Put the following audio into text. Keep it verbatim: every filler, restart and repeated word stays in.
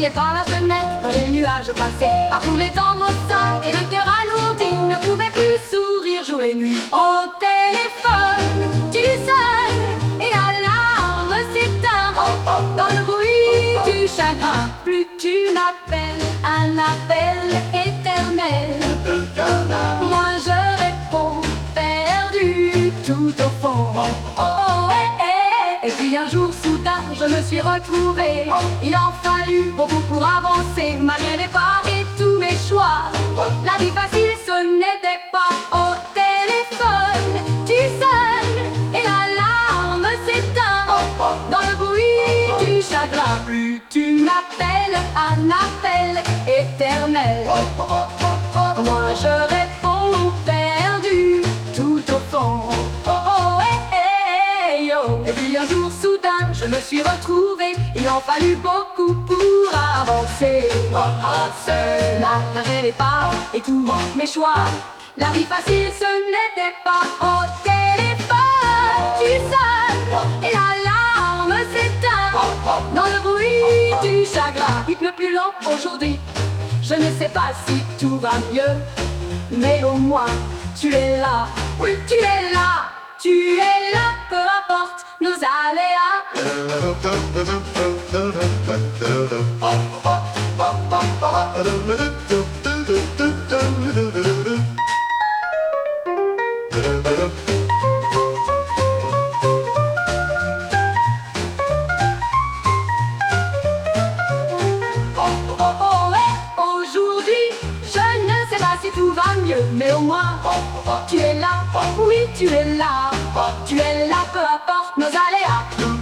voyais par la fenêtre les nuages passer, à trouver dans mon sein et le cœur alourdi ne pouvait plus sourire jour et nuit. Au téléphone, tu sonnes et l'alarme s'éteint dans le bruit du chagrin. Plus tu m'appelles, un appel éternel. Moi je réponds, perdu tout au fond. Oh, eh, eh. Et puis un jour soudain, je me suis retrouvée. Il en fallut beaucoup pour avancer, malgré les pas et tous mes choix. La vie facile, ce n'était pas. Au téléphone, tu sonnes et l'alarme s'éteint dans le bruit du chagrin. Plus tu m'appelles, un appel éternel. Moi je réponds, perdu tout au fond. Oh, oh, eh, eh, oh. Et puis un jour soudain, je me suis retrouvée. Il en fallut beaucoup pour avancer. Seul, malgré les pas et tous mes choix. La vie facile, ce n'était pas. Au téléphone, tu sonnes et l'alarme s'éteint dans le bruit du chagrin. Il pleut plus lent aujourd'hui. Je ne sais pas si tout va mieux, mais au moins tu es là. Oui, tu es là, tu es là, peu importe nos aléas. Si tout va mieux, mais au moins tu es là, oui tu es là, tu es là, peu importe nos aléas.